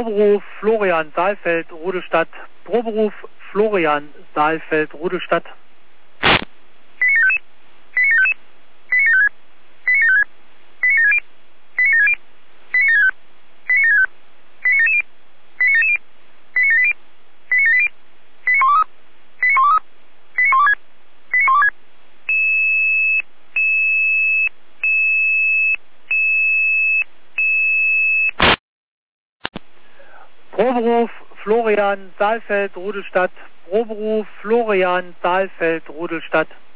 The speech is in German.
Proberuf Florian Saalfeld, Rudelstadt. Proberuf Florian Saalfeld, Rudelstadt. Proberuf Florian Saalfeld, Rudelstadt. Proberuf Florian Saalfeld, Rudelstadt.